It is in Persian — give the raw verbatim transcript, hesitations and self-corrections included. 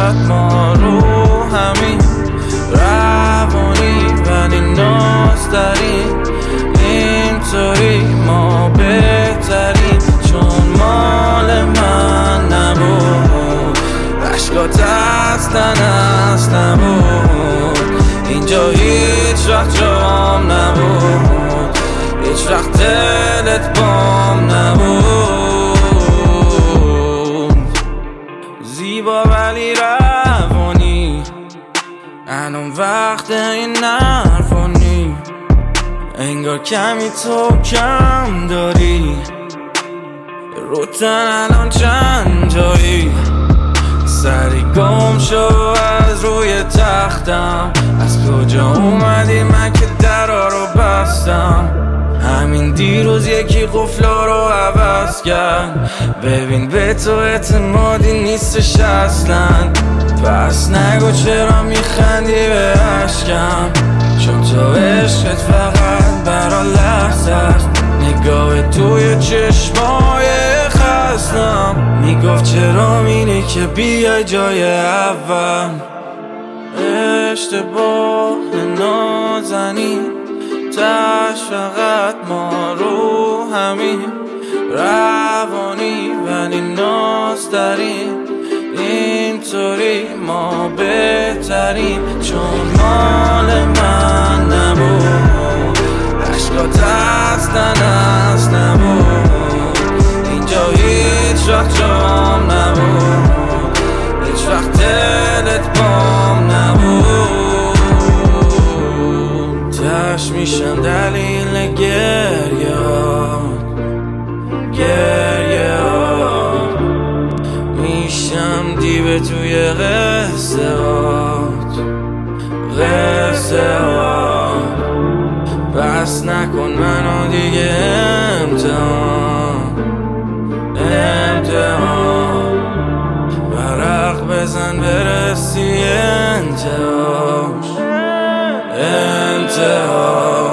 فقط ما رو همین روانی ولی ناز داریم، اینطوری ما بهتریم چون مال من نبود، عشقات اصلا از نبود، اینجا هیچ وقت جام نبود، هیچ وقت دلت بام نبود. زیبا ولی روانی، الان وقت این نرفانی، انگار کمی تو کم داری، رو تن الان چند جایی، سری گم شو از روی تختم، از کجا اومدی من که درا رو بستم، همین دیروز یکی قفلا رو عوض کرد، ببین به تو اعتمادی نیستش اصلا، پس نگو چرا میخندی به عشقم، چون تو عشقت فقط برا لحظه است، نگاه توی چشمای خستم میگفت چرا میری که بیای جای اول، اشتباه نازنی تش فقط ما رو همین روانی ولی ناز داریم، اینطوری ما بهتریم چون مال من نبود، عشقات اصلا از نبود، اینجا هیچ وقت جام نبود، هیچ وقت دلت بام نبود، تش میشم دلیل گریه گریه میشم دیو توی قصه هات قصه هات، بس نکن منو دیگه امتحان امتحان، ورق بزن برسی انتهاش انتها.